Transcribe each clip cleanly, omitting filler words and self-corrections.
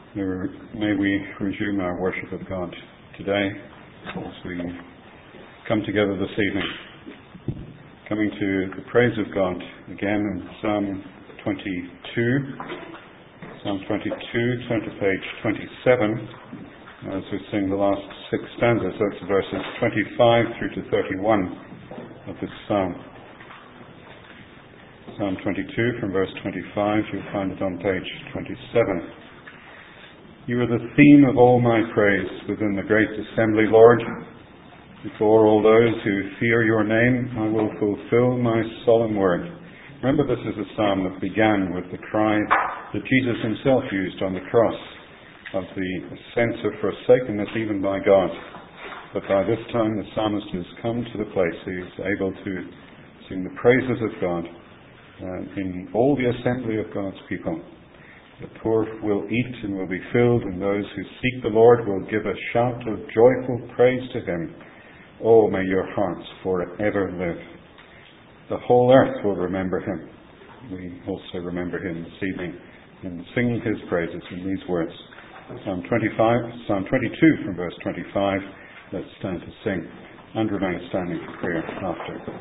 May we resume our worship of God today as we come together this evening, coming to the praise of God again in Psalm 22. Psalm 22, turn to page 27 as we sing the last 6 stanzas. That's verses 25 through to 31 of this psalm. Psalm 22 from verse 25, you'll find it on page 27. You are the theme of all my praise within the great assembly, Lord. Before all those who fear your name, I will fulfill my solemn word. Remember, this is a psalm that began with the cry that Jesus himself used on the cross of the sense of forsakenness even by God. But by this time the psalmist has come to the place he is able to sing the praises of God in all the assembly of God's people. The poor will eat and will be filled, and those who seek the Lord will give a shout of joyful praise to him. Oh, may your hearts forever live. The whole earth will remember him. We also remember him this evening in singing his praises in these words. Psalm 22 from verse 25. Let's stand to sing and remain standing for prayer after.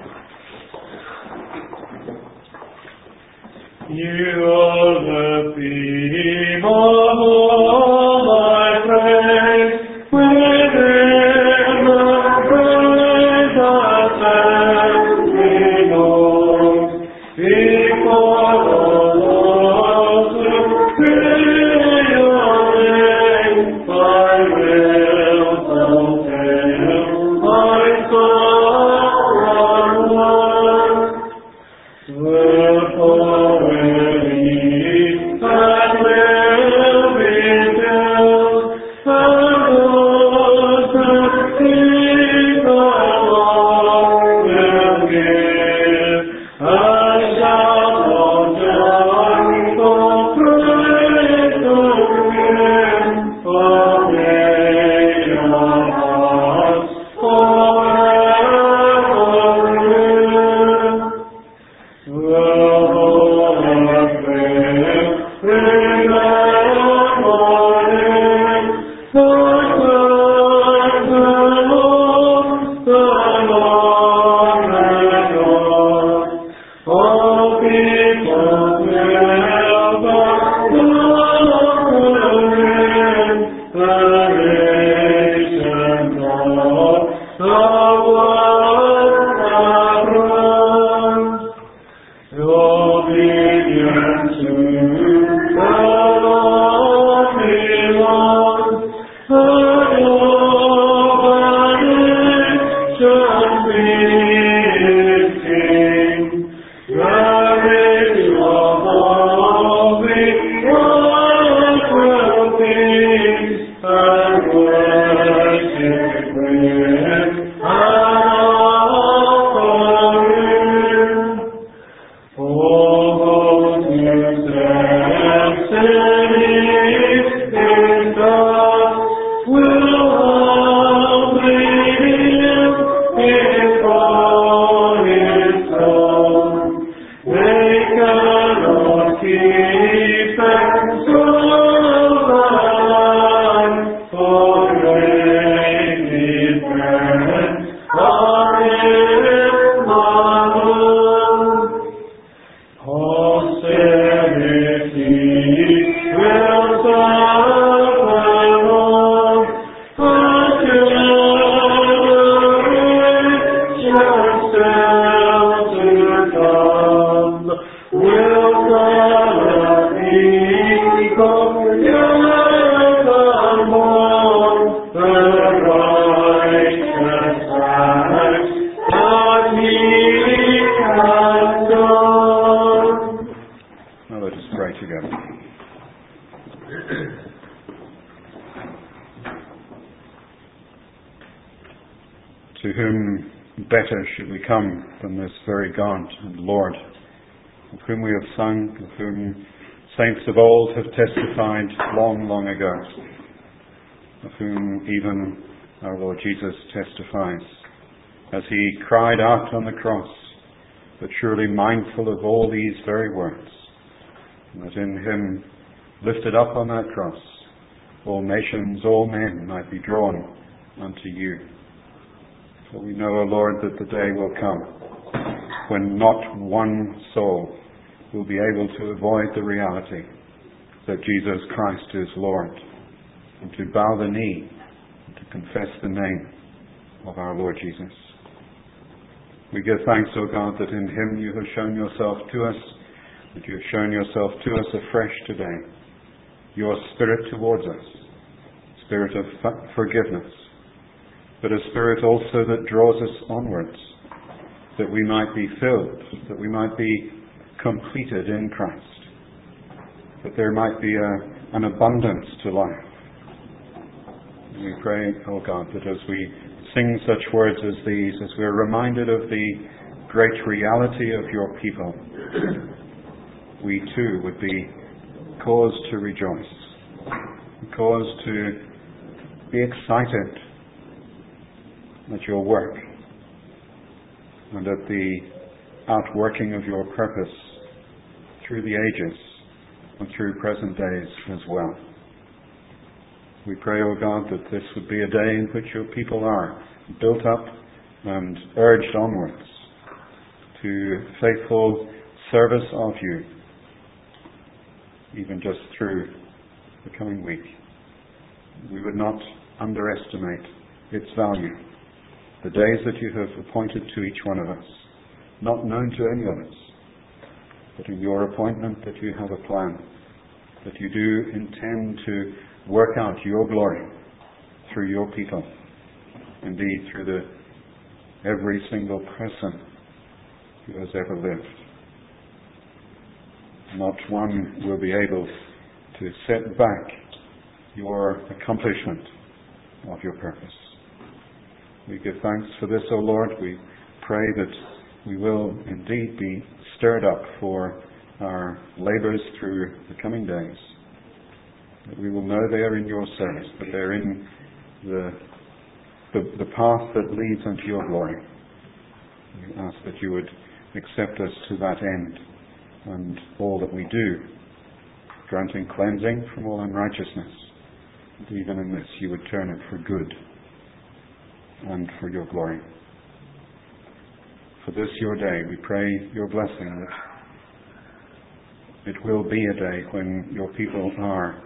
You are the theme of all my praise, within the praise of every Lord, before all those who fear your name, I will fulfill my solemn word. Wherefore to whom better should we come than this very God and Lord, of whom we have sung, of whom saints of old have testified long, long ago, of whom even our Lord Jesus testifies, as he cried out on the cross, but surely mindful of all these very words, that in him lifted up on that cross, all nations, all men might be drawn unto you. For we know, O Lord, that the day will come when not one soul will be able to avoid the reality that Jesus Christ is Lord, and to bow the knee and to confess the name of our Lord Jesus. We give thanks, O God, that in Him you have shown yourself to us, that you have shown yourself to us afresh today, your Spirit towards us, Spirit of forgiveness, but a Spirit also that draws us onwards, that we might be filled, that we might be completed in Christ, that there might be an abundance to life. And we pray, O God, that as we sing such words as these, as we're reminded of the great reality of your people, we too would be caused to rejoice, caused to be excited at your work and at the outworking of your purpose through the ages and through present days as well. We pray, O God, that this would be a day in which your people are built up and urged onwards to faithful service of you, even just through the coming week. We would not underestimate its value. The days that you have appointed to each one of us, not known to any of us, but in your appointment that you have a plan, that you do intend to work out your glory through your people, indeed through every single person who has ever lived. Not one will be able to set back your accomplishment of your purpose. We give thanks for this, O Lord. We pray that we will indeed be stirred up for our labours through the coming days, that we will know they are in your service, that they're in the path that leads unto your glory. We ask that you would accept us to that end and all that we do, granting cleansing from all unrighteousness. And even in this you would turn it for good and for your glory. For this your day, we pray your blessing, that it will be a day when your people are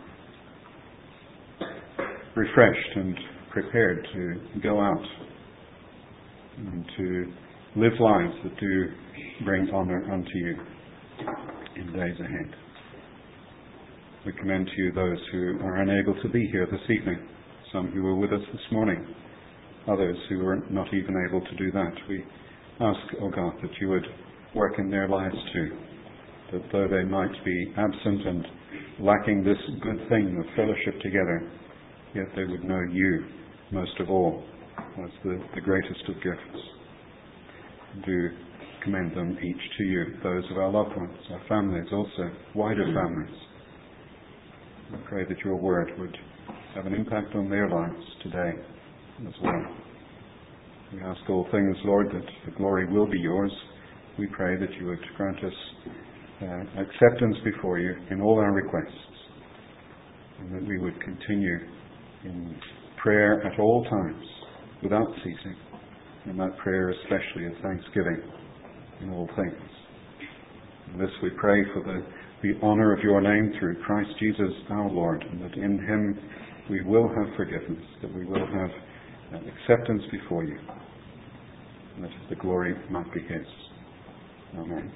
refreshed and prepared to go out and to live lives that do bring honour unto you in days ahead. We commend to you those who are unable to be here this evening, some who were with us this morning, others who were not even able to do that. We ask, O God, that you would work in their lives too, that though they might be absent and lacking this good thing of fellowship together, yet they would know you most of all as the greatest of gifts. Do commend them each to you, those of our loved ones, our families also, wider families. I pray that your word would have an impact on their lives today as well. We ask all things, Lord, that the glory will be yours. We pray that you would grant us acceptance before you in all our requests, and that we would continue in prayer at all times without ceasing, and that prayer especially of thanksgiving in all things. And this we pray for the honour of your name through Christ Jesus our Lord, and that in him we will have forgiveness, that we will have acceptance before you, and that the glory might be his. Amen.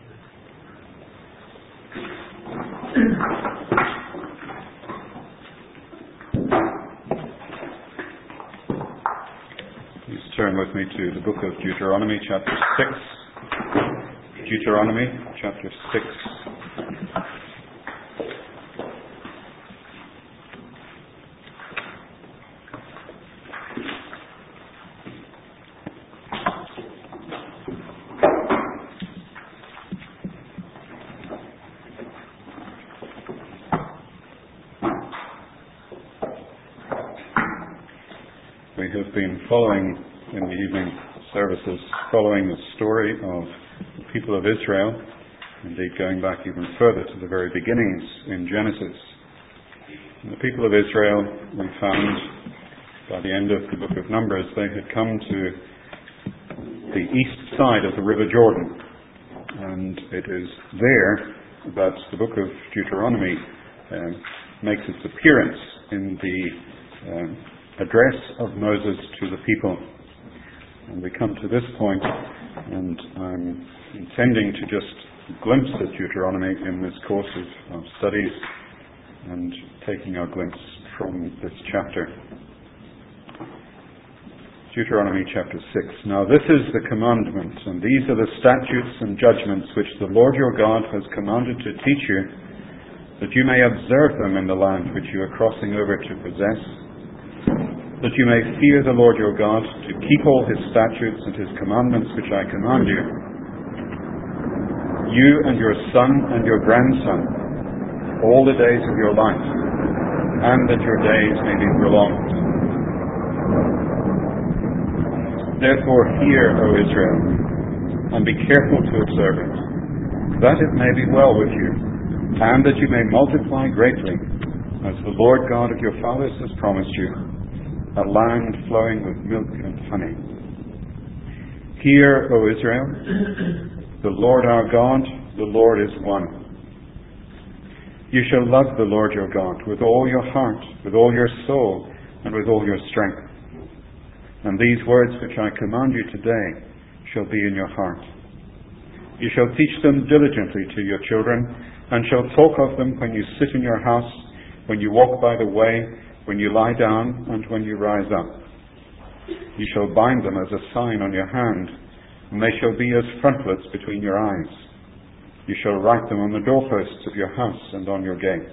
Please turn with me to the book of Deuteronomy, chapter 6. Deuteronomy, chapter 6. We have been following in the evening services, following the story of the people of Israel, indeed going back even further to the very beginnings in Genesis, people of Israel, we found by the end of the book of Numbers, they had come to the east side of the River Jordan. And it is there that the book of Deuteronomy makes its appearance in the address of Moses to the people. And we come to this point, and I'm intending to just glimpse at Deuteronomy in this course of studies and taking our glimpse from this chapter. Deuteronomy chapter 6. Now this is the commandment, and these are the statutes and judgments which the Lord your God has commanded to teach you, that you may observe them in the land which you are crossing over to possess, that you may fear the Lord your God, to keep all his statutes and his commandments which I command you, you and your son and your grandson, all the days of your life, and that your days may be prolonged. Therefore hear, O Israel, and be careful to observe it, that it may be well with you, and that you may multiply greatly, as the Lord God of your fathers has promised you, a land flowing with milk and honey. Hear, O Israel, the Lord our God, the Lord is one. You shall love the Lord your God with all your heart, with all your soul, and with all your strength. And these words which I command you today shall be in your heart. You shall teach them diligently to your children, and shall talk of them when you sit in your house, when you walk by the way, when you lie down, and when you rise up. You shall bind them as a sign on your hand, and they shall be as frontlets between your eyes. You shall write them on the doorposts of your house and on your gates.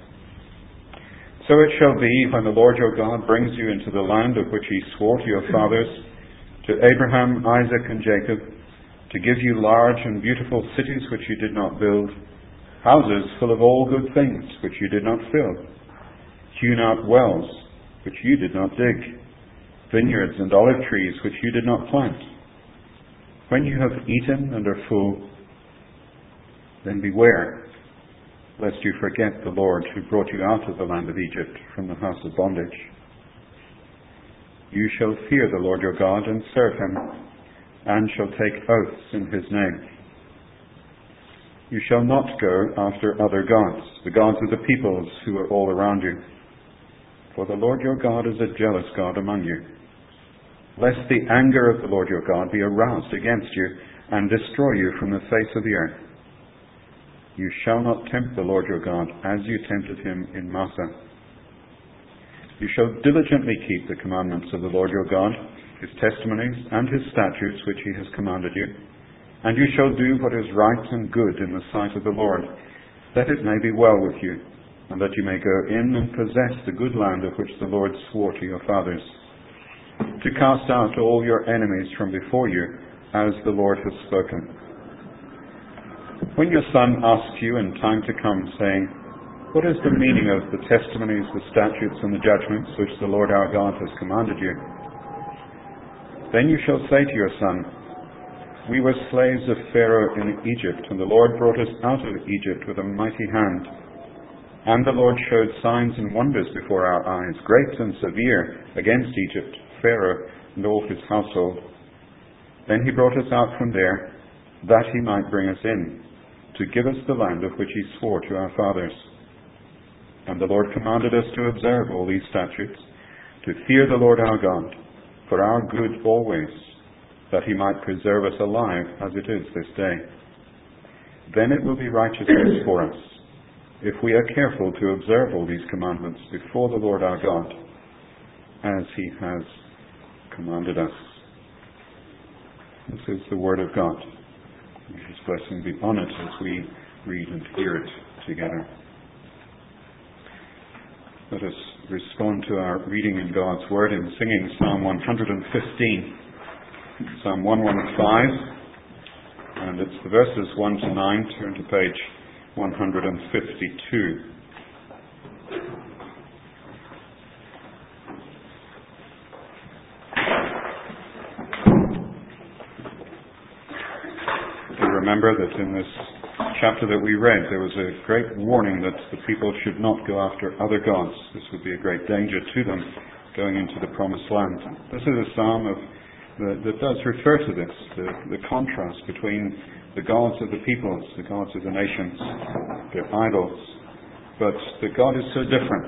So it shall be, when the Lord your God brings you into the land of which he swore to your fathers, to Abraham, Isaac, and Jacob, to give you large and beautiful cities which you did not build, houses full of all good things which you did not fill, hewn out wells which you did not dig, vineyards and olive trees which you did not plant. When you have eaten and are full, then beware, lest you forget the Lord who brought you out of the land of Egypt from the house of bondage. You shall fear the Lord your God and serve him, and shall take oaths in his name. You shall not go after other gods, the gods of the peoples who are all around you. For the Lord your God is a jealous God among you, lest the anger of the Lord your God be aroused against you and destroy you from the face of the earth. You shall not tempt the Lord your God as you tempted him in Massah. You shall diligently keep the commandments of the Lord your God, his testimonies and his statutes which he has commanded you, and you shall do what is right and good in the sight of the Lord, that it may be well with you, and that you may go in and possess the good land of which the Lord swore to your fathers, to cast out all your enemies from before you, as the Lord has spoken. When your son asks you in time to come, saying, what is the meaning of the testimonies, the statutes, and the judgments which the Lord our God has commanded you? Then you shall say to your son, we were slaves of Pharaoh in Egypt, and the Lord brought us out of Egypt with a mighty hand. And the Lord showed signs and wonders before our eyes, great and severe, against Egypt, Pharaoh, and all his household. Then he brought us out from there, that he might bring us in, to give us the land of which he swore to our fathers. And the Lord commanded us to observe all these statutes, to fear the Lord our God, for our good always, that he might preserve us alive as it is this day. Then it will be righteousness for us, if we are careful to observe all these commandments before the Lord our God, as he has commanded us. This is the word of God. May his blessing be on it as we read and hear it together. Let us respond to our reading in God's Word in singing Psalm 115. Psalm 115, and it's the verses 1 to 9. Turn to page 152. Remember that in this chapter that we read, there was a great warning that the people should not go after other gods. This would be a great danger to them going into the promised land. This is a psalm that does refer to this, the contrast between the gods of the peoples, the gods of the nations, their idols. But the God is so different,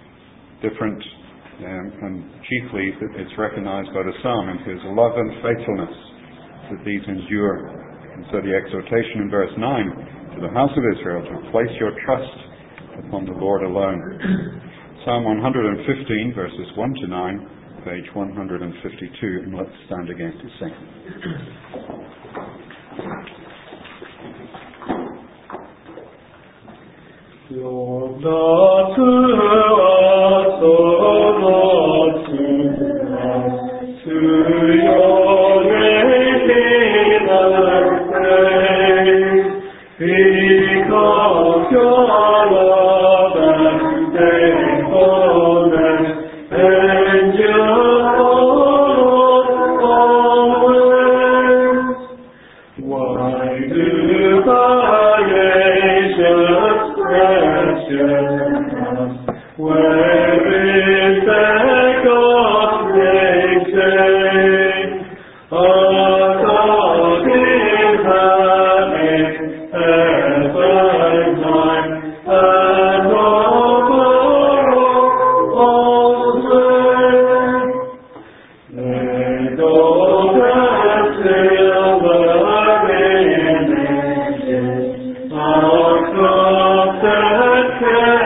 and chiefly it's recognized by the psalm in his love and faithfulness that these endure. And so the exhortation in verse 9 to the house of Israel to place your trust upon the Lord alone. Psalm 115 verses 1 to 9, page 152, and let's stand again to sing. Lord, not to us, O Lord, to us, to your Redeemer praise, because your love and faithfulness endure always. Why do variations question us? Where is their God, they say? Our God is having ever time, and over all strength. Let gold and silver images are crafted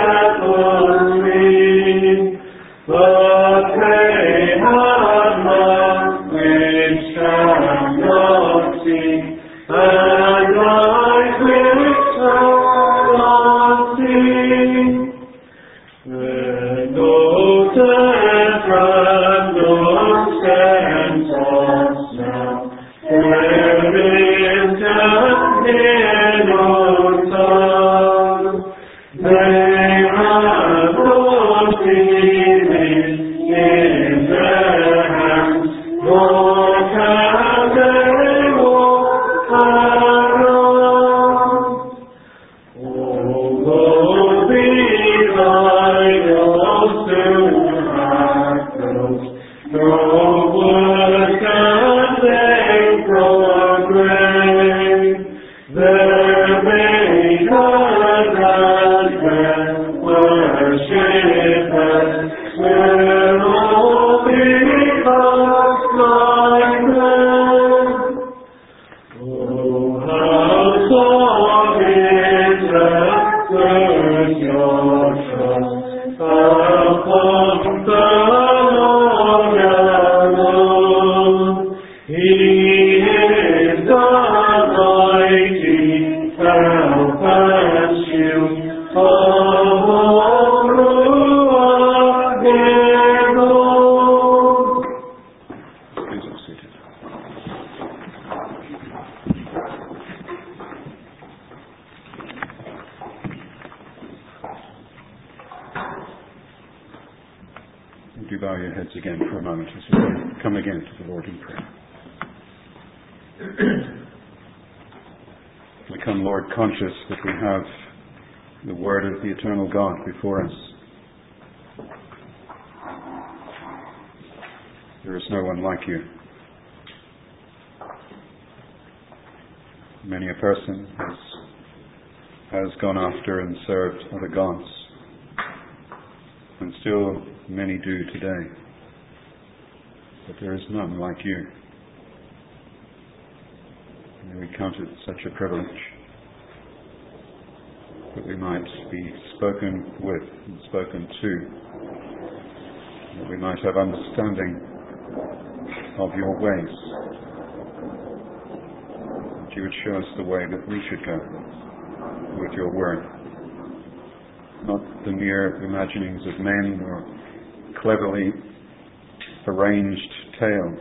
carefully, but they have not which cannot see, and eyes which cannot see. Let no temperate, no sense of smell, there is just in no tongue. They have no feeling in their hands, nor can they walk around. Oh, these idols soon have closed, no word can they proclaim. Their makers and their worshippers will all be cast like them. O house of Israel, put your trust upon the Lord alone. He is the mighty help and shield of all who are his own. Please be seated. Would you bow your heads again for a moment as we come again to the Lord in prayer? We come, Lord, conscious that we have the Word of the eternal God before us. There is no one like you. Many a person has gone after and served other gods, and still many do today. But there is none like you. And we count it such a privilege that we might be spoken with and spoken to, that we might have understanding of your ways, that you would show us the way that we should go with your word, not the mere imaginings of men or cleverly arranged tales,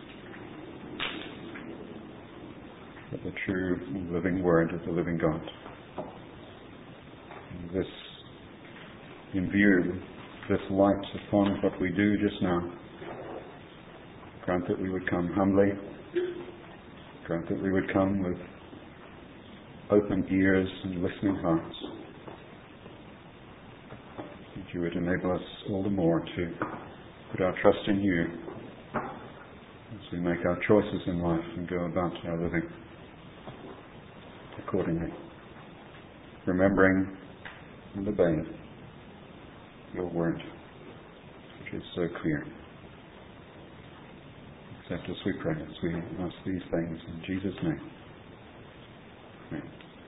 but the true living word of the living God. And this, in view, this light upon what we do just now, grant that we would come humbly, grant that we would come with open ears and listening hearts. That you would enable us all the more to put our trust in you as we make our choices in life and go about our living accordingly, remembering and obeying your word, which is so clear. Accept us, we pray, as we ask these things in Jesus' name. Amen.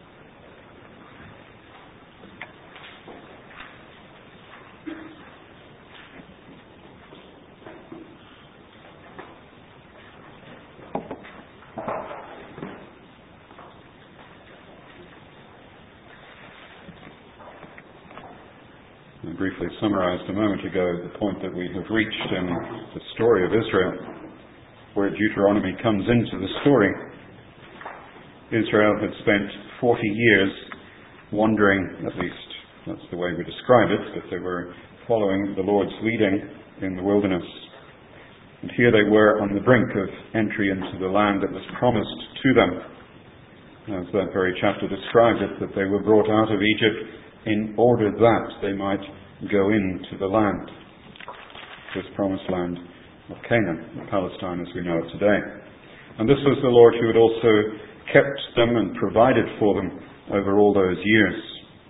I briefly summarized a moment ago the point that we have reached in the story of Israel, where Deuteronomy comes into the story. Israel had spent 40 years wandering, at least that's the way we describe it, that they were following the Lord's leading in the wilderness. And here they were on the brink of entry into the land that was promised to them. As that very chapter described it, that they were brought out of Egypt in order that they might go into the land, this promised land of Canaan, Palestine as we know it today. And this was the Lord who had also kept them and provided for them over all those years.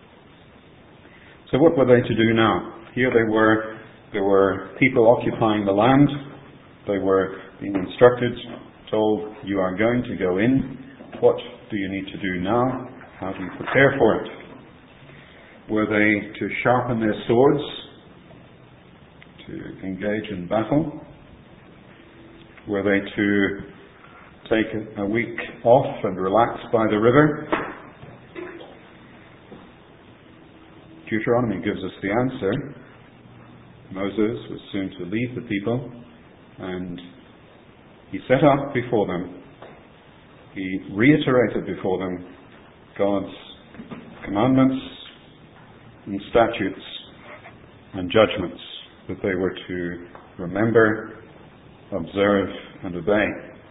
So what were they to do now? Here there were people occupying the land. They were being instructed, told, you are going to go in. What do you need to do now? How do you prepare for it? Were they to sharpen their swords, to engage in battle? Were they to take a week off and relax by the river? Deuteronomy gives us the answer. Moses was soon to leave the people, and he set up before them, he reiterated before them God's commandments and statutes and judgments that they were to remember, observe, and obey.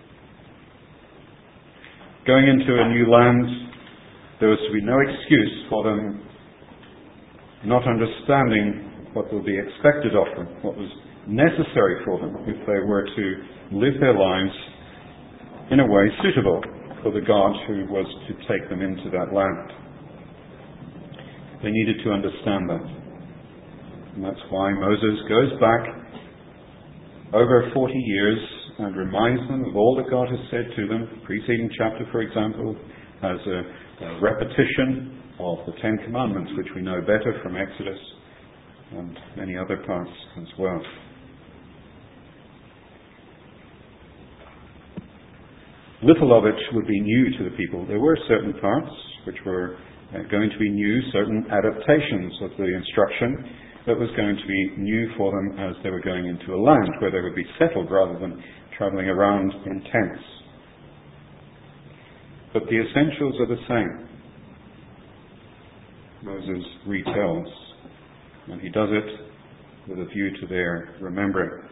Going into a new land, there was to be no excuse for them not understanding what would be expected of them, what was necessary for them if they were to live their lives in a way suitable for the God who was to take them into that land. They needed to understand that. And that's why Moses goes back over 40 years and reminds them of all that God has said to them. The preceding chapter, for example, has a repetition of the Ten Commandments, which we know better from Exodus and many other parts as well. Little of it would be new to the people. There were certain parts which were going to be new, certain adaptations of the instruction that was going to be new for them as they were going into a land where they would be settled rather than travelling around in tents. But the essentials are the same. Moses retells, and he does it with a view to their remembering.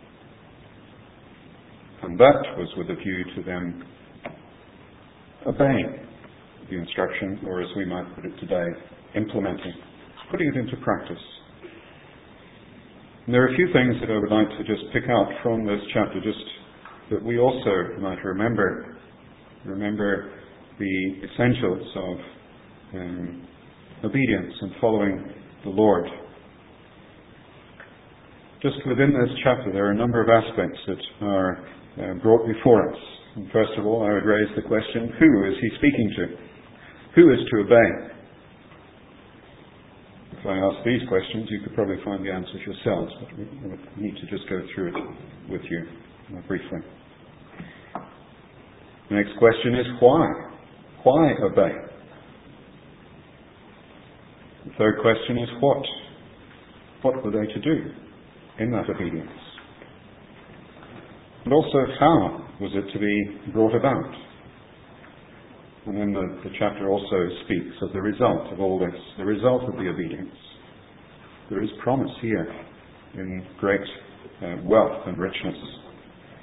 And that was with a view to them obeying the instruction, or as we might put it today, implementing, putting it into practice. And there are a few things that I would like to just pick out from this chapter, just that we also might remember the essentials of obedience and following the Lord. Just within this chapter, there are a number of aspects that are brought before us. And first of all, I would raise the question, who is he speaking to? Who is to obey? If I ask these questions, you could probably find the answers yourselves, but we need to just go through it with you briefly. The next question is why? Why obey? The third question is what? What were they to do in that obedience? And also, how was it to be brought about? And then the chapter also speaks of the result of all this, the result of the obedience. There is promise here in great wealth and richness.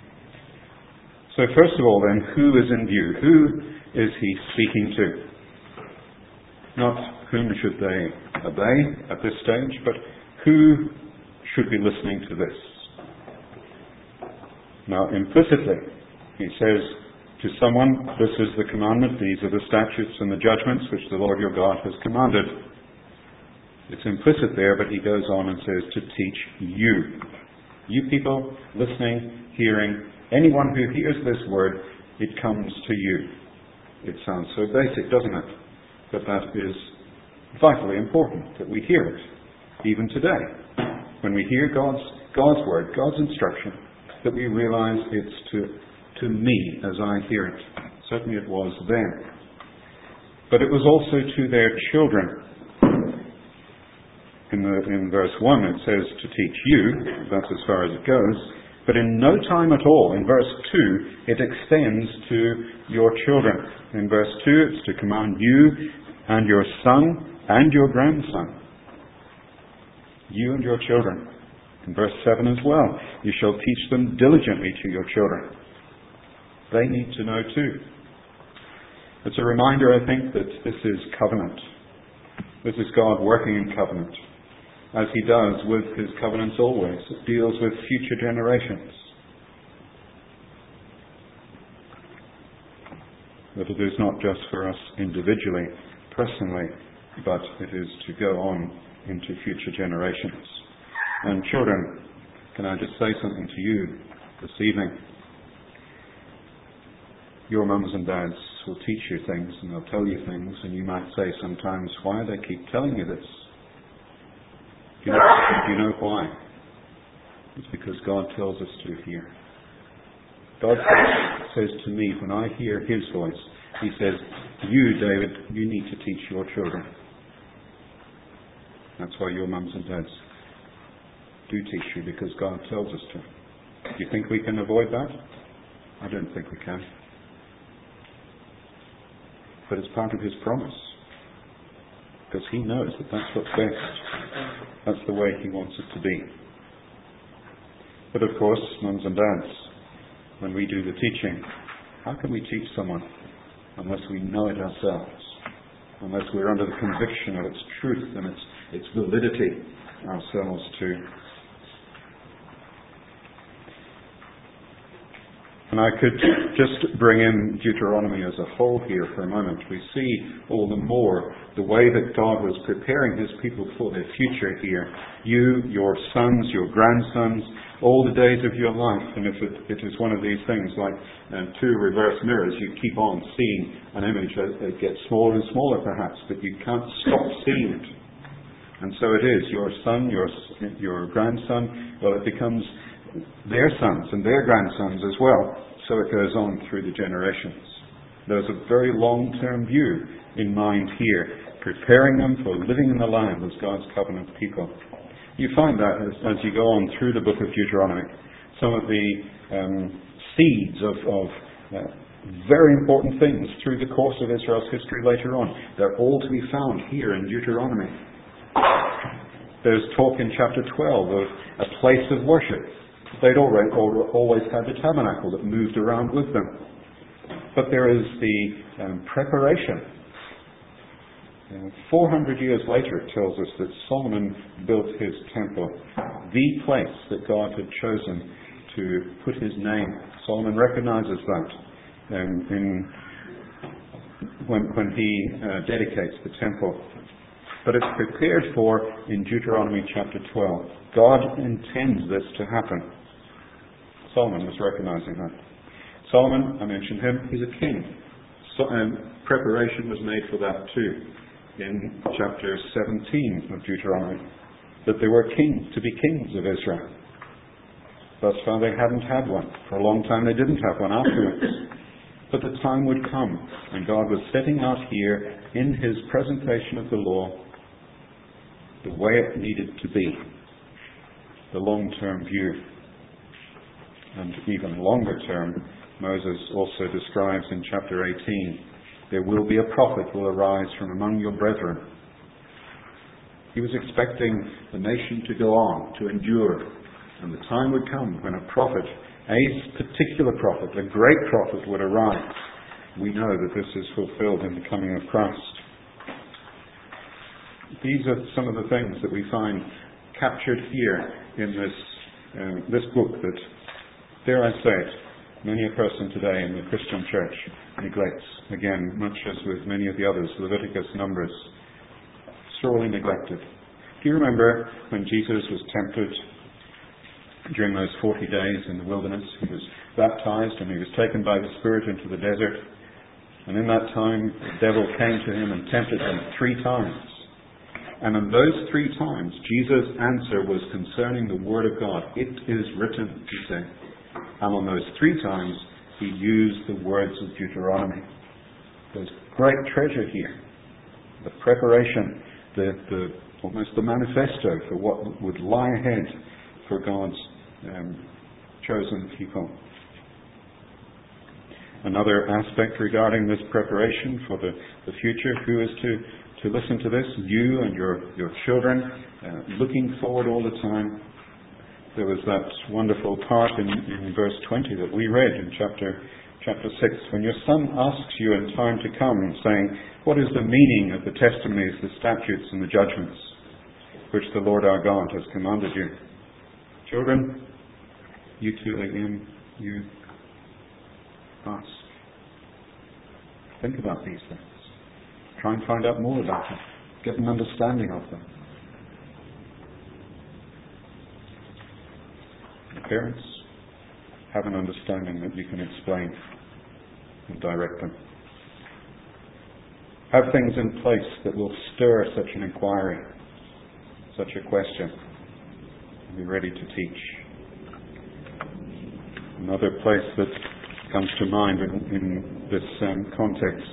So first of all then, who is in view? Who is he speaking to? Not whom should they obey at this stage, but who should be listening to this. Now, implicitly, he says to someone, this is the commandment, these are the statutes and the judgments which the Lord your God has commanded. It's implicit there, but he goes on and says to teach you. You people listening, hearing, anyone who hears this word, it comes to you. It sounds so basic, doesn't it? But that is vitally important, that we hear it, even today. When we hear God's word, God's instruction, that we realize it's to me as I hear it. Certainly it was then. But it was also to their children. In verse 1 it says to teach you, that's as far as it goes, but in no time at all, in verse 2, it extends to your children. In verse 2 it's to command you and your son and your grandson. You and your children. In verse 7 as well, you shall teach them diligently to your children. They need to know too. It's a reminder, I think, that this is covenant. This is God working in covenant, as he does with his covenants always. It deals with future generations. That it is not just for us individually, personally, but it is to go on into future generations. And children, can I just say something to you this evening? Your mums and dads will teach you things and they'll tell you things, and you might say sometimes, why do they keep telling you this? Do you know why? It's because God tells us to hear. God says to me, when I hear his voice, he says, you, David, you need to teach your children. That's why your mums and dads do teach you, because God tells us to. Do you think we can avoid that? I don't think we can. But it's part of his promise. Because he knows that that's what's best. That's the way he wants it to be. But of course, mums and dads, when we do the teaching, how can we teach someone unless we know it ourselves? Unless we're under the conviction of its truth and its validity ourselves too. And I could just bring in Deuteronomy as a whole here for a moment. We see all the more the way that God was preparing his people for their future here. You, your sons, your grandsons, all the days of your life. And if it is one of these things like two reverse mirrors, you keep on seeing an image as it gets smaller and smaller perhaps, but you can't stop seeing it. And so it is, your son, your grandson, well, it becomes their sons and their grandsons as well. So it goes on through the generations. There's a very long-term view in mind here, preparing them for living in the land as God's covenant people. You find that as you go on through the book of Deuteronomy. Some of the seeds of very important things through the course of Israel's history later on, they're all to be found here in Deuteronomy. There's talk in chapter 12 of a place of worship. They'd always had the tabernacle that moved around with them. But there is the preparation. 400 years later it tells us that Solomon built his temple, the place that God had chosen to put his name. Solomon recognizes that when he dedicates the temple. But it's prepared for in Deuteronomy chapter 12. God intends this to happen. Solomon was recognizing that. Solomon, I mentioned him, he's a king. So, preparation was made for that too in chapter 17 of Deuteronomy. That they were to be kings of Israel. Thus far they hadn't had one. For a long time they didn't have one afterwards. But the time would come, and God was setting out here in his presentation of the law the way it needed to be. The long-term view. And even longer term, Moses also describes in chapter 18, there will be a prophet will arise from among your brethren. He was expecting the nation to go on, to endure. And the time would come when a prophet, a particular prophet, a great prophet would arise. We know that this is fulfilled in the coming of Christ. These are some of the things that we find captured here in this book that, dare I say it, many a person today in the Christian church neglects. Again, much as with many of the others, Leviticus, Numbers, sorely neglected. Do you remember when Jesus was tempted during those 40 days in the wilderness? He was baptized and he was taken by the Spirit into the desert. And in that time, the devil came to him and tempted him 3 times. And in those 3 times, Jesus' answer was concerning the Word of God. It is written, he said. And on those 3 times, he used the words of Deuteronomy. There's great treasure here. The preparation, almost the manifesto for what would lie ahead for God's chosen people. Another aspect regarding this preparation for the future, who is to listen to this? You and your children, looking forward all the time. There was that wonderful part in verse 20 that we read in chapter 6. When your son asks you in time to come, saying, what is the meaning of the testimonies, the statutes and the judgments which the Lord our God has commanded you? Children, you too again, you ask. Think about these things. Try and find out more about them. Get an understanding of them. Parents, have an understanding that you can explain and direct them. Have things in place that will stir such an inquiry, such a question, and be ready to teach. Another place that comes to mind in this context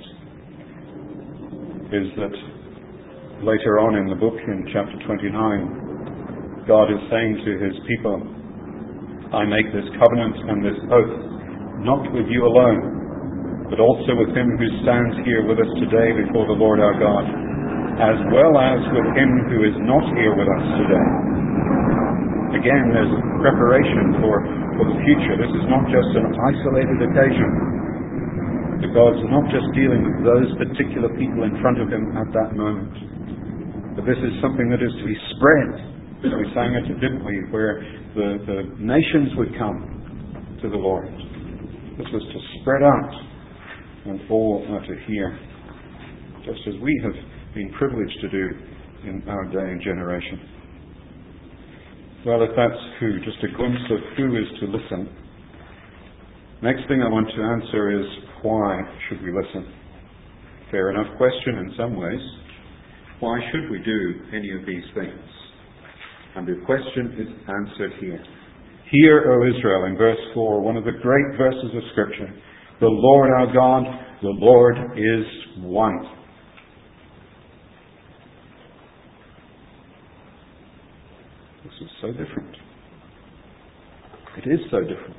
is that later on in the book, in chapter 29, God is saying to his people, I make this covenant and this oath, not with you alone, but also with him who stands here with us today before the Lord our God, as well as with him who is not here with us today. Again, there's preparation for the future. This is not just an isolated occasion. That God's not just dealing with those particular people in front of him at that moment, but this is something that is to be spread. We sang it, didn't we, where the nations would come to the Lord. This was to spread out and all are to hear, just as we have been privileged to do in our day and generation. Well, if that's who, just a glimpse of who is to listen. Next thing I want to answer is, why should we listen? Fair enough question in some ways. Why should we do any of these things? And the question is answered here. Hear, O Israel, in verse 4, one of the great verses of Scripture. The Lord our God, the Lord is one. This is so different. It is so different.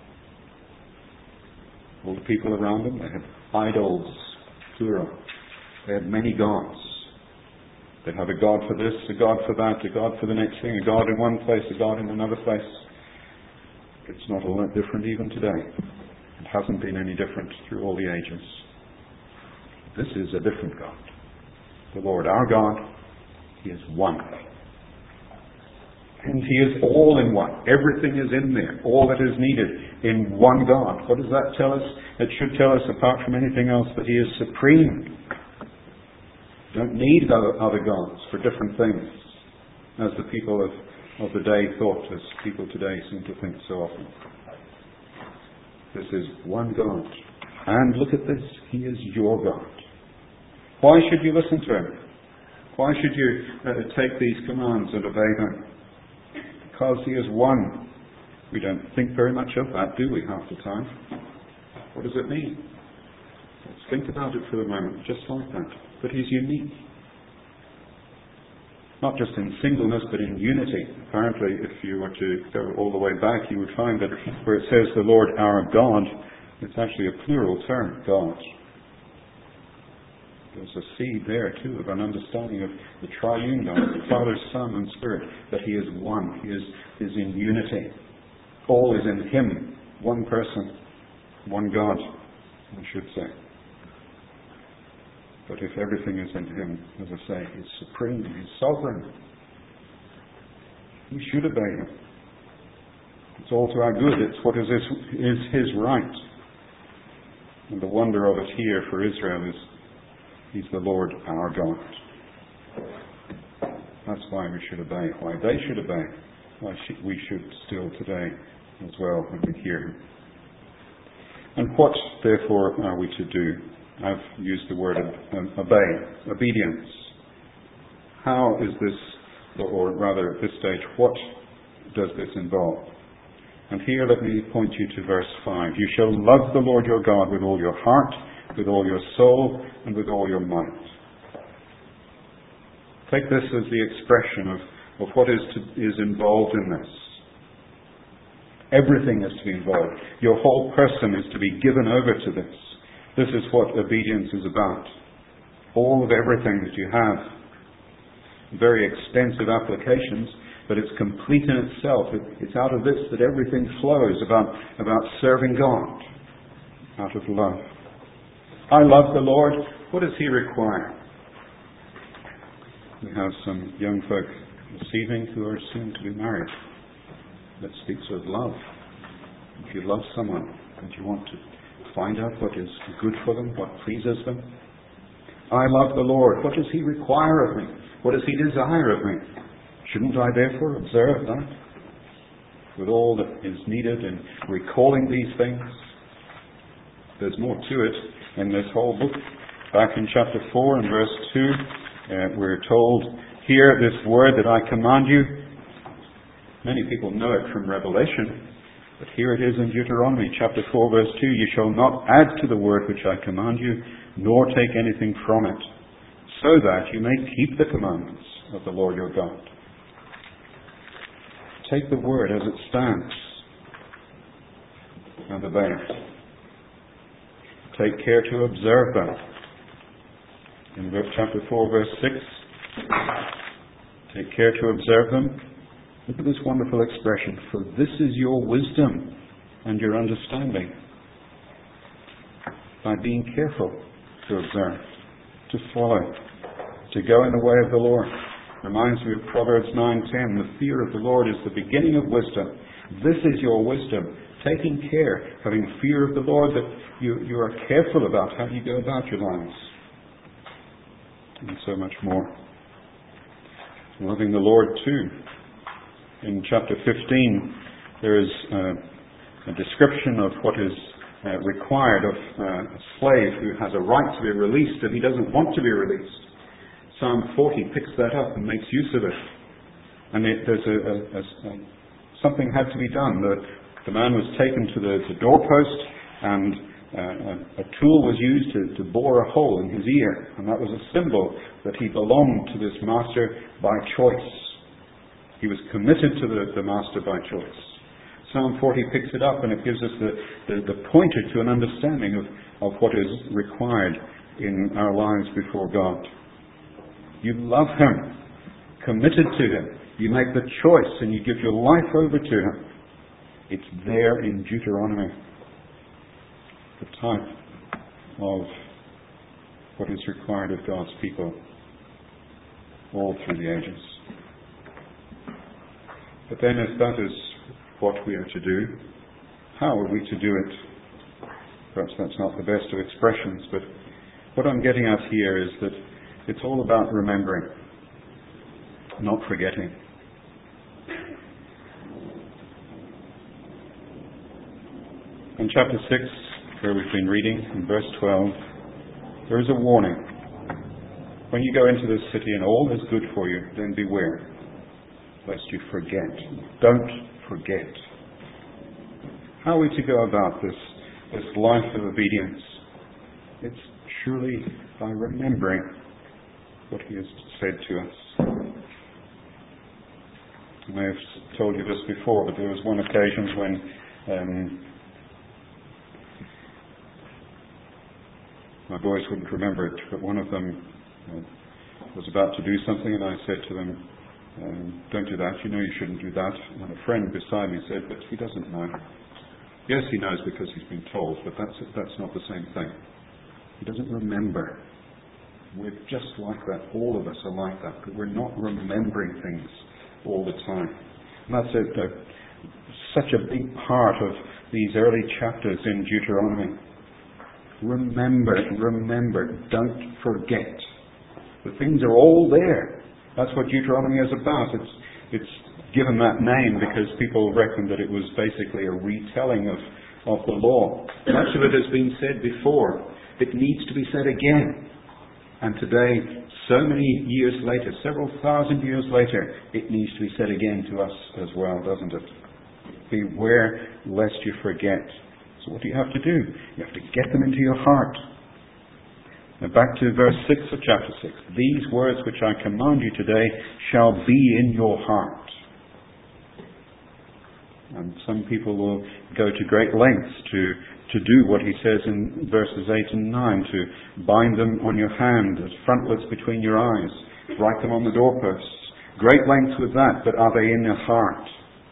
All the people around them, they had idols, plural. They had many gods. They'd have a God for this, a God for that, a God for the next thing, a God in one place, a God in another place. It's not all that different even today. It hasn't been any different through all the ages. This is a different God. The Lord our God, He is one. And He is all in one. Everything is in there. All that is needed in one God. What does that tell us? It should tell us, apart from anything else, that He is supreme. You don't need other gods for different things, as the people of the day thought, as people today seem to think so often. This is one God. And look at this. He is your God. Why should you listen to Him? Why should you take these commands and obey them? Because He is one. We don't think very much of that, do we, half the time? What does it mean? Let's think about it for a moment, just like that. But He's unique. Not just in singleness, but in unity. Apparently, if you were to go all the way back, you would find that where it says the Lord our God, it's actually a plural term, God. There's a seed there, too, of an understanding of the triune God, the Father, Son, and Spirit, that He is one. He is in unity. All is in Him. One person. One God, we should say. But if everything is in Him, as I say, He's supreme, He's sovereign, we should obey Him. It's all to our good. It's what is His right. And the wonder of it here for Israel is He's the Lord our God. That's why we should obey. Why they should obey. Why we should still today as well when we hear Him. And what, therefore, are we to do? I've used the word obey, obedience. How is this, or rather at this stage, what does this involve? And here let me point you to verse 5. You shall love the Lord your God with all your heart, with all your soul, and with all your might. Take this as the expression of what is involved in this. Everything is to be involved. Your whole person is to be given over to this. This is what obedience is about. All of everything that you have. Very extensive applications, but it's complete in itself. It's out of this that everything flows about serving God. Out of love. I love the Lord. What does He require? We have some young folk this evening who are soon to be married. That speaks of love. If you love someone and you want to find out what is good for them, what pleases them. I love the Lord. What does He require of me? What does He desire of me? Shouldn't I therefore observe that? With all that is needed in recalling these things. There's more to it in this whole book. Back in chapter 4 and verse 2, we're told, hear this word that I command you. Many people know it from Revelation, but here it is in Deuteronomy chapter 4 verse 2. You shall not add to the word which I command you, nor take anything from it, so that you may keep the commandments of the Lord your God. Take the word as it stands and obey it. Take care to observe that. In chapter 4 verse 6, take care to observe them. Look at this wonderful expression. For this is your wisdom and your understanding. By being careful to observe, to follow, to go in the way of the Lord. Reminds me of Proverbs 9:10. The fear of the Lord is the beginning of wisdom. This is your wisdom. Taking care, having fear of the Lord, that you are careful about how you go about your lives. And so much more. Loving the Lord too. In chapter 15, there is a description of what is required of a slave who has a right to be released and he doesn't want to be released. Psalm 40 picks that up and makes use of it. And there's something had to be done. The man was taken to the doorpost and a tool was used to bore a hole in his ear. And that was a symbol that he belonged to this master by choice. He was committed to the master by choice. Psalm 40 picks it up and it gives us the pointer to an understanding of what is required in our lives before God. You love Him, committed to Him. You make the choice and you give your life over to Him. It's there in Deuteronomy. The type of what is required of God's people all through the ages. But then if that is what we are to do, how are we to do it? Perhaps that's not the best of expressions, but what I'm getting at here is that it's all about remembering, not forgetting. In chapter 6, where we've been reading, in verse 12, there is a warning. When you go into this city and all is good for you, then beware, lest you forget. Don't forget. How are we to go about this life of obedience? It's surely by remembering what He has said to us. I may have told you this before, but there was one occasion when my boys wouldn't remember it, but one of them was about to do something, and I said to them, don't do that, you know you shouldn't do that. And a friend beside me said, but he doesn't know. Yes, he knows because he's been told, but that's not the same thing. He doesn't remember. We're just like that. All of us are like that. But we're not remembering things all the time. And that's such a big part of these early chapters in Deuteronomy. Remember, don't forget. The things are all there. That's what Deuteronomy is about. It's given that name because people reckon that it was basically a retelling of the law. Much of it has been said before. It needs to be said again. And today, so many years later, several thousand years later, it needs to be said again to us as well, doesn't it? Beware lest you forget. So what do you have to do? You have to get them into your heart. Now back to verse 6 of chapter 6. These words which I command you today shall be in your heart. And some people will go to great lengths to do what he says in verses 8 and 9, to bind them on your hand, as frontlets between your eyes, write them on the doorposts. Great lengths with that, but are they in your heart?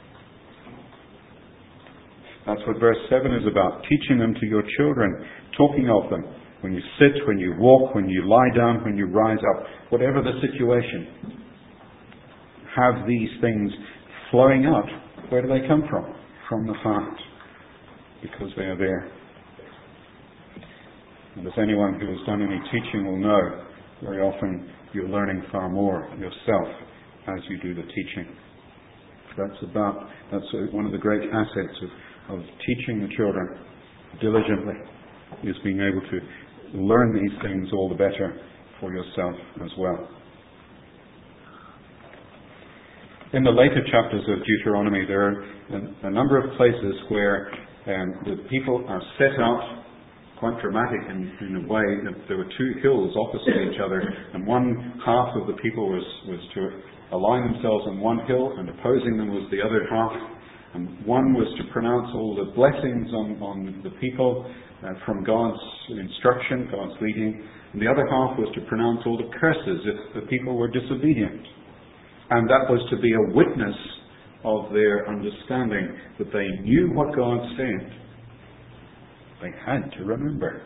That's what verse 7 is about, teaching them to your children, talking of them. When you sit, when you walk, when you lie down, when you rise up, whatever the situation, have these things flowing out. Where do they come from? From the heart. Because they are there. And as anyone who has done any teaching will know, very often you're learning far more yourself as you do the teaching. That's one of the great assets of teaching the children diligently, is being able to learn these things all the better for yourself as well. In the later chapters of Deuteronomy, there are a number of places where the people are set out, quite dramatic in a way, that there were two hills opposite each other, and one half of the people was to align themselves on one hill, and opposing them was the other half. And one was to pronounce all the blessings on the people from God's instruction, God's leading, and the other half was to pronounce all the curses if the people were disobedient. And that was to be a witness of their understanding, that they knew what God said. They had to remember.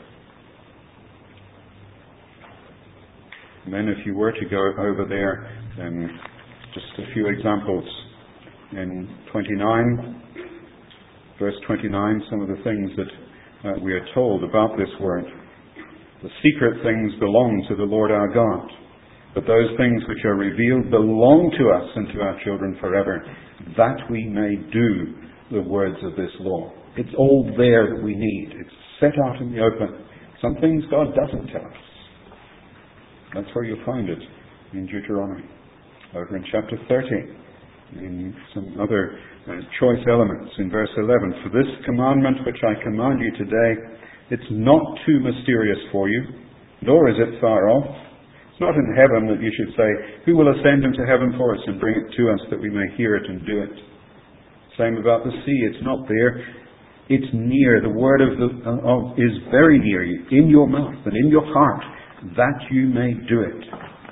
And then if you were to go over there, just a few examples. In 29, verse 29, some of the things that we are told about this word. The secret things belong to the Lord our God, but those things which are revealed belong to us and to our children forever, that we may do the words of this law. It's all there that we need. It's set out in the open. Some things God doesn't tell us. That's where you'll find it in Deuteronomy. Over in chapter 30, in some other choice elements, in verse 11, for this commandment which I command you today, it's not too mysterious for you, nor is it far off. It's not in heaven that you should say, who will ascend into heaven for us and bring it to us that we may hear it and do it. Same about the sea. It's not there. It's near. The word is very near you, in your mouth and in your heart, that you may do it.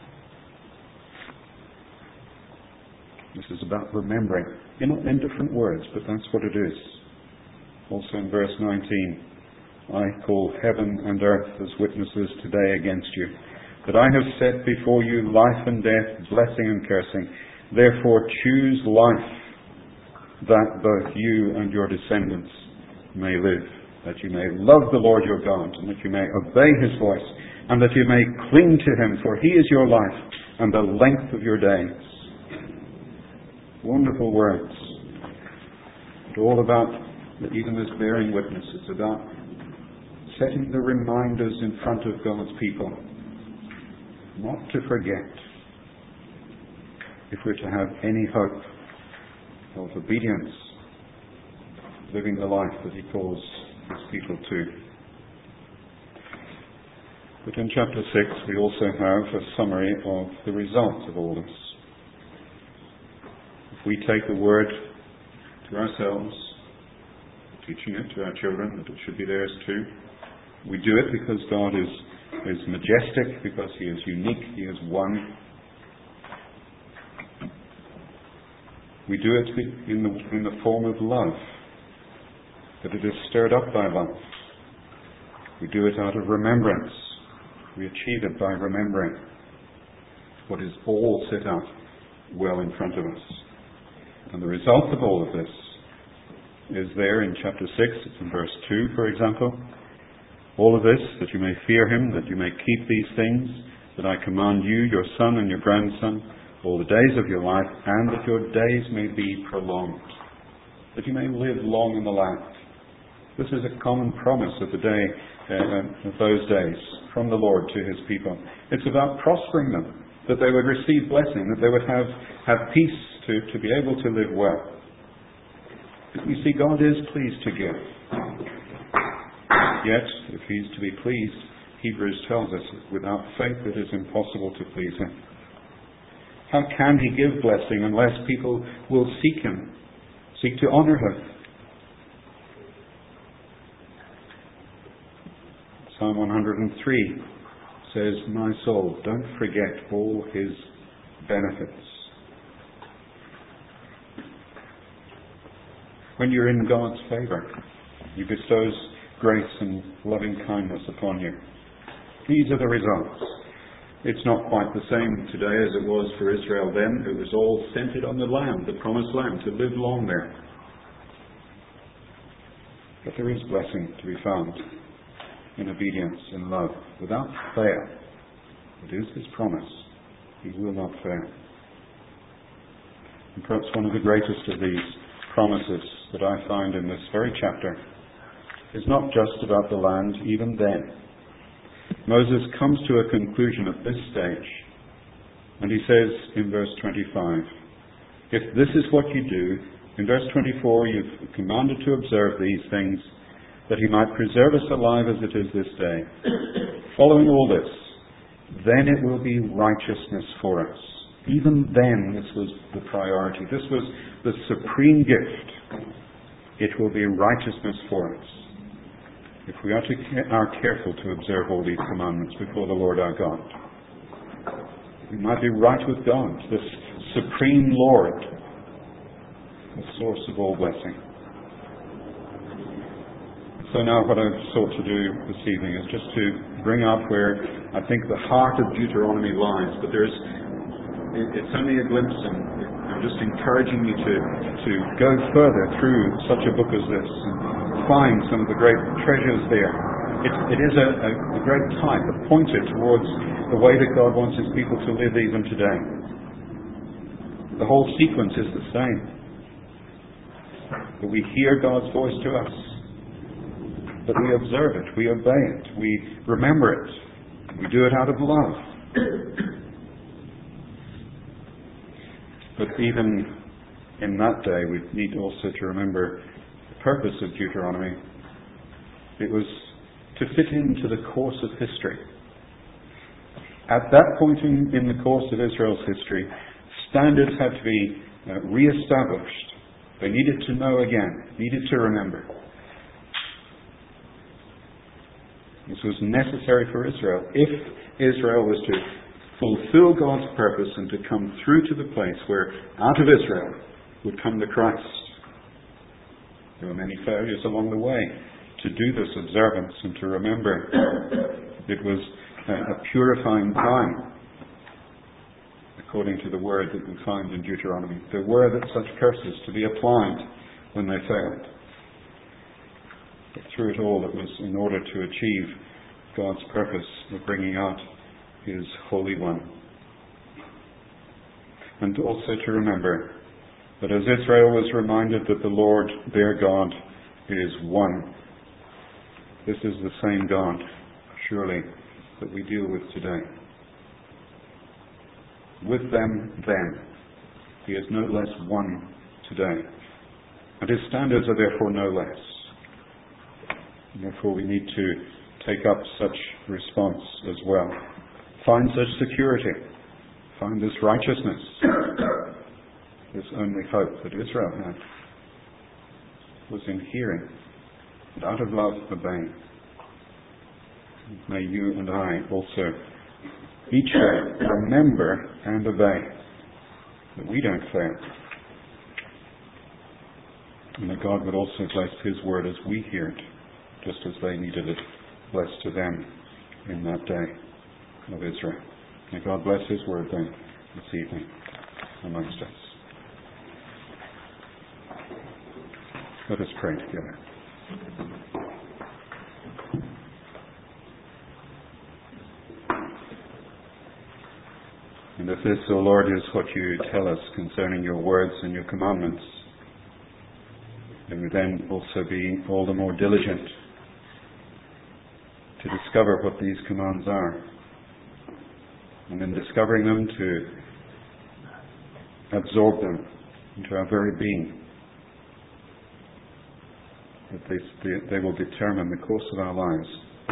This is about remembering. In different words, but that's what it is. Also in verse 19, I call heaven and earth as witnesses today against you, that I have set before you life and death, blessing and cursing. Therefore choose life, that both you and your descendants may live, that you may love the Lord your God, and that you may obey his voice, and that you may cling to him, for he is your life and the length of your days. Wonderful words. It's all about, even this bearing witness, it's about setting the reminders in front of God's people, not to forget, if we're to have any hope of obedience, living the life that he calls his people to. But in chapter 6 we also have a summary of the results of all this. If we take the word to ourselves, teaching it to our children, that it should be theirs too, we do it because God is majestic, because he is unique, he is one. We do it in the form of love, that it is stirred up by love. We do it out of remembrance, We achieve it by remembering what is all set out well in front of us. And the result of all of this is there in chapter 6, it's in verse 2, for example. All of this, that you may fear him, that you may keep these things, that I command you, your son and your grandson, all the days of your life, and that your days may be prolonged, that you may live long in the land. This is a common promise of the day, of those days, from the Lord to his people. It's about prospering them, that they would receive blessing, that they would have peace to be able to live well. You see, God is pleased to give. Yet, if he's to be pleased, Hebrews tells us, without faith it is impossible to please him. How can he give blessing unless people will seek him, seek to honor him? Psalm 103 says, my soul, don't forget all his benefits. When you're in God's favour, he bestows grace and loving kindness upon you. These are the results. It's not quite the same today as it was for Israel then. It was all centered on the land, the promised land, to live long there. But there is blessing to be found in obedience and love without fail. It is his promise. He will not fail. And perhaps one of the greatest of these promises that I find in this very chapter is not just about the land even then. Moses comes to a conclusion at this stage, and he says in verse 25, if this is what you do, in verse 24 you've commanded to observe these things, that he might preserve us alive as it is this day. Following all this, then it will be righteousness for us. Even then, this was the priority. This was the supreme gift. It will be righteousness for us if we are careful to observe all these commandments before the Lord our God. We might be right with God, this supreme Lord, the source of all blessing. So now what I've sought to do this evening is just to bring up where I think the heart of Deuteronomy lies, but it's only a glimpse, and I'm just encouraging you to go further through such a book as this and find some of the great treasures there. It is a great type, a pointer towards the way that God wants his people to live even today. The whole sequence is the same. That we hear God's voice to us, that we observe it, we obey it, we remember it, we do it out of love. But even in that day, we need also to remember the purpose of Deuteronomy. It was to fit into the course of history. At that point in the course of Israel's history, standards had to be re-established. They needed to know again, needed to remember. This was necessary for Israel. If Israel was to fulfill God's purpose and to come through to the place where out of Israel would come the Christ. There were many failures along the way to do this observance and to remember. It was a purifying time, according to the word that we find in Deuteronomy. There were such curses to be applied when they failed. But through it all, it was in order to achieve God's purpose of bringing out his Holy One. And also to remember that as Israel was reminded that the Lord, their God, is one, this is the same God, surely, that we deal with today. With them then, he is no less one today. And his standards are therefore no less. And therefore we need to take up such response as well. Find such security. Find this righteousness. This only hope that Israel had was in hearing and out of love obeying. May you and I also each day remember and obey, that we don't fail. And that God would also bless his word as we hear it, just as they needed it blessed to them in that day. of Israel. May God bless His word then this evening amongst us. Let us pray together. And if this, O Lord, is what you tell us concerning your words and your commandments, then we then also be all the more diligent to discover what these commands are, and in discovering them to absorb them into our very being, that they will determine the course of our lives.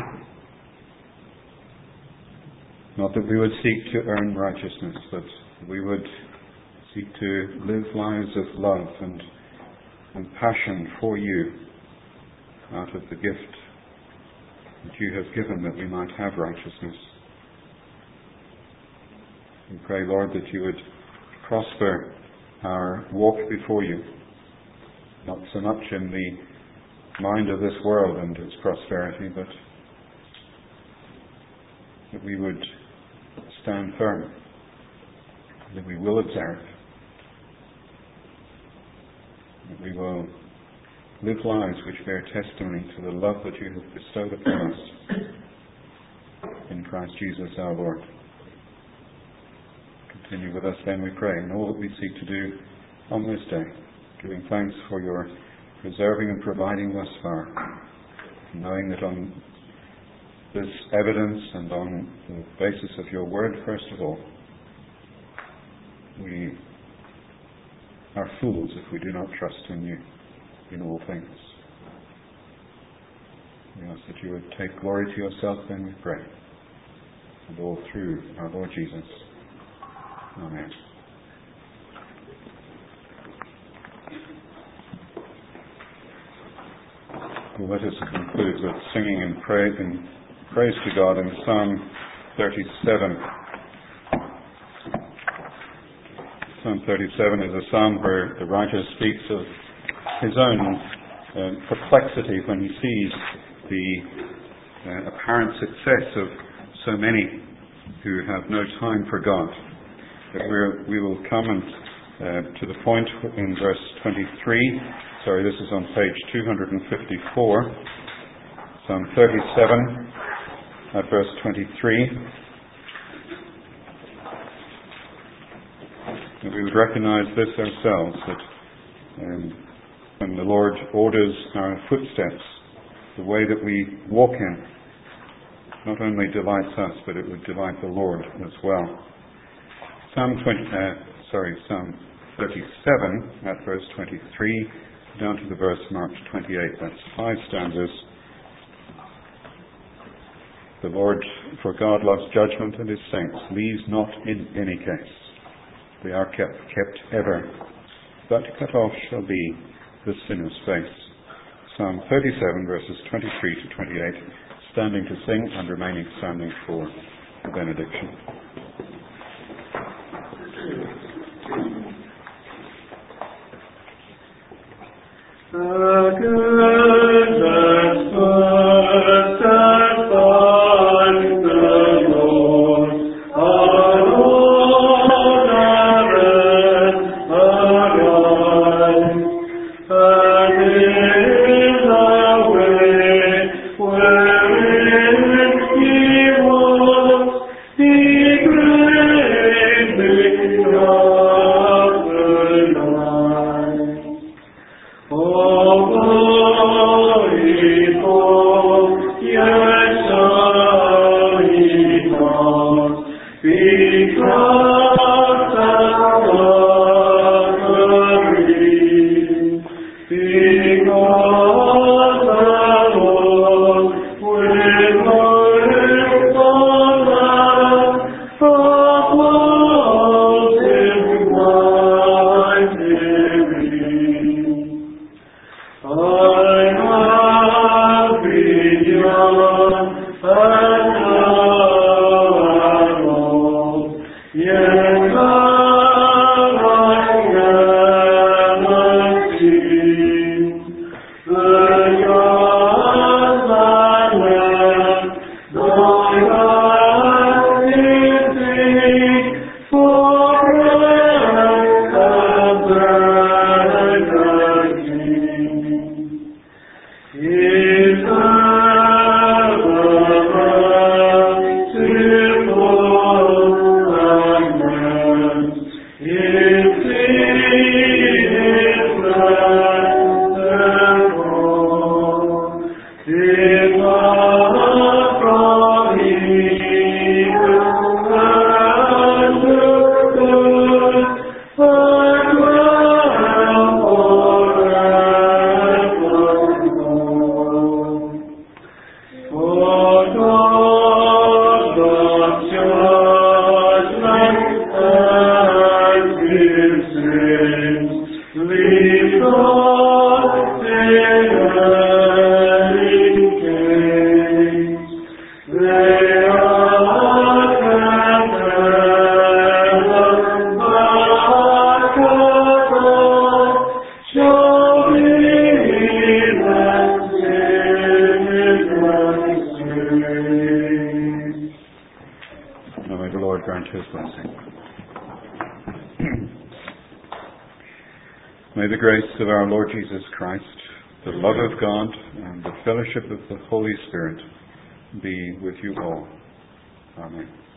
Not that we would seek to earn righteousness, but we would seek to live lives of love and passion for you out of the gift that you have given that we might have righteousness. We pray, Lord, that you would prosper our walk before you, not so much in the mind of this world and its prosperity, but that we would stand firm, that we will observe, that we will live lives which bear testimony to the love that you have bestowed upon us in Christ Jesus our Lord. Continue with us then, we pray, in all that we seek to do on this day, giving thanks for your preserving and providing thus far, knowing that on this evidence and on the basis of your word, first of all, we are fools if we do not trust in you in all things. We ask that you would take glory to yourself, then we pray, and all through our Lord Jesus. Amen. Well, let us conclude with singing and praise to God in Psalm 37. Psalm 37 is a psalm where the writer speaks of his own perplexity when he sees the apparent success of so many who have no time for God. But we will come to the point in verse 23. Sorry, this is on page 254. Psalm 37 at verse 23. And we would recognize this ourselves, that when the Lord orders our footsteps, the way that we walk in not only delights us, but it would delight the Lord as well. Psalm 37 at verse 23 down to the verse marked 28. That's 5 stanzas. The Lord, for God loves judgment, and his saints leaves not in any case. They are kept ever, but cut off shall be the sinner's face. Psalm 37 verses 23 to 28, standing to sing and remaining standing for the benediction. grant his blessing. May the grace of our Lord Jesus Christ, the love of God, and the fellowship of the Holy Spirit be with you all. Amen.